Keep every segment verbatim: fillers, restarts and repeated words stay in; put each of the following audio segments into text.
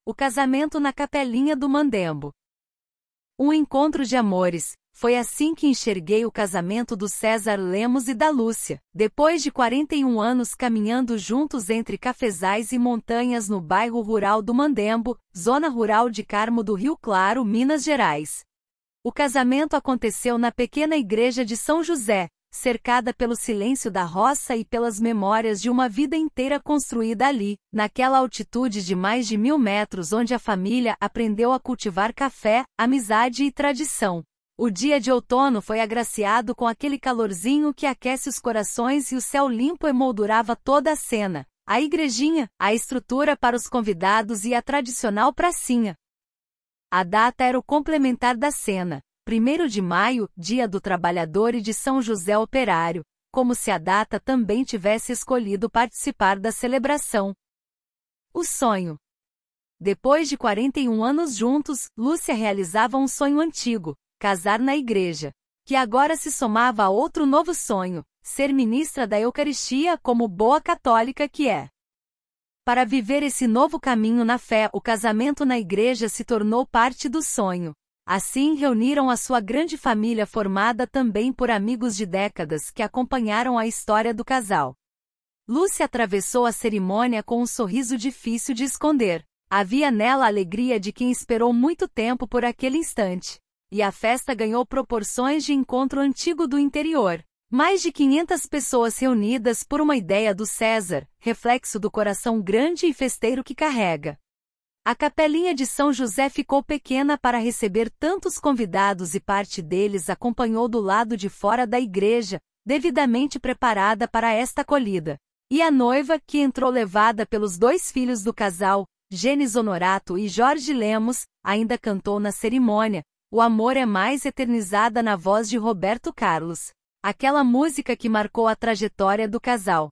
O casamento na capelinha do Mandembo. Um encontro de amores. Foi assim que enxerguei o casamento do César Lemos e da Lúcia, depois de quarenta e um anos caminhando juntos entre cafezais e montanhas no bairro rural do Mandembo, zona rural de Carmo do Rio Claro, Minas Gerais. O casamento aconteceu na pequena igreja de São José, cercada pelo silêncio da roça e pelas memórias de uma vida inteira construída ali, naquela altitude de mais de mil metros onde a família aprendeu a cultivar café, amizade e tradição. O dia de outono foi agraciado com aquele calorzinho que aquece os corações e o céu limpo emoldurava toda a cena, a igrejinha, a estrutura para os convidados e a tradicional pracinha. A data era o complementar da cena. primeiro de maio, Dia do Trabalhador e de São José Operário, como se a data também tivesse escolhido participar da celebração. O sonho. Depois de quarenta e um anos juntos, Lúcia realizava um sonho antigo, casar na igreja, que agora se somava a outro novo sonho, ser ministra da Eucaristia como boa católica que é. Para viver esse novo caminho na fé, o casamento na igreja se tornou parte do sonho. Assim reuniram a sua grande família formada também por amigos de décadas que acompanharam a história do casal. Lúcia atravessou a cerimônia com um sorriso difícil de esconder. Havia nela a alegria de quem esperou muito tempo por aquele instante. E a festa ganhou proporções de encontro antigo do interior. Mais de quinhentas pessoas reunidas por uma ideia do César, reflexo do coração grande e festeiro que carrega. A capelinha de São José ficou pequena para receber tantos convidados e parte deles acompanhou do lado de fora da igreja, devidamente preparada para esta acolhida. E a noiva, que entrou levada pelos dois filhos do casal, Gênesis Honorato e Jorge Lemos, ainda cantou na cerimônia. O amor é mais eternizada na voz de Roberto Carlos. Aquela música que marcou a trajetória do casal.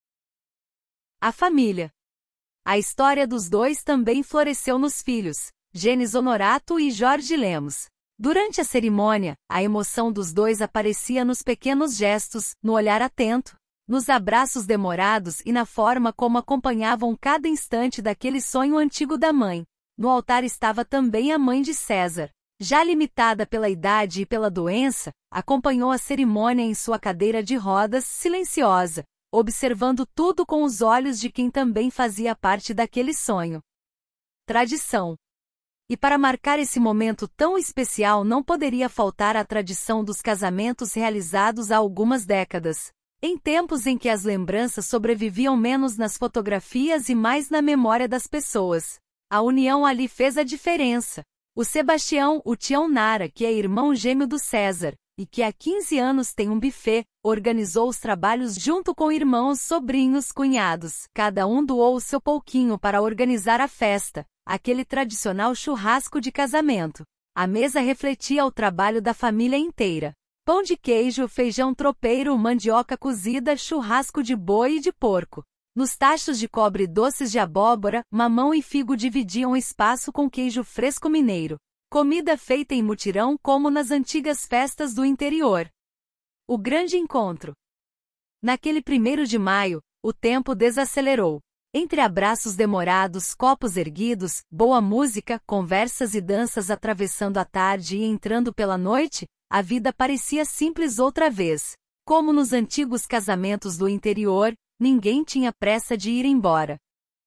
A família. A história dos dois também floresceu nos filhos, Gênesis Honorato e Jorge Lemos. Durante a cerimônia, a emoção dos dois aparecia nos pequenos gestos, no olhar atento, nos abraços demorados e na forma como acompanhavam cada instante daquele sonho antigo da mãe. No altar estava também a mãe de César. Já limitada pela idade e pela doença, acompanhou a cerimônia em sua cadeira de rodas, silenciosa, observando tudo com os olhos de quem também fazia parte daquele sonho. Tradição. E para marcar esse momento tão especial não poderia faltar a tradição dos casamentos realizados há algumas décadas. Em tempos em que as lembranças sobreviviam menos nas fotografias e mais na memória das pessoas. A união ali fez a diferença. O Sebastião, o Tião Nara, que é irmão gêmeo do César, e que há quinze anos tem um buffet, organizou os trabalhos junto com irmãos, sobrinhos, cunhados. Cada um doou o seu pouquinho para organizar a festa, aquele tradicional churrasco de casamento. A mesa refletia o trabalho da família inteira. Pão de queijo, feijão tropeiro, mandioca cozida, churrasco de boi e de porco. Nos tachos de cobre doces de abóbora, mamão e figo dividiam espaço com queijo fresco mineiro. Comida feita em mutirão como nas antigas festas do interior. O grande encontro. Naquele primeiro de maio, o tempo desacelerou. Entre abraços demorados, copos erguidos, boa música, conversas e danças atravessando a tarde e entrando pela noite, a vida parecia simples outra vez. Como nos antigos casamentos do interior, ninguém tinha pressa de ir embora.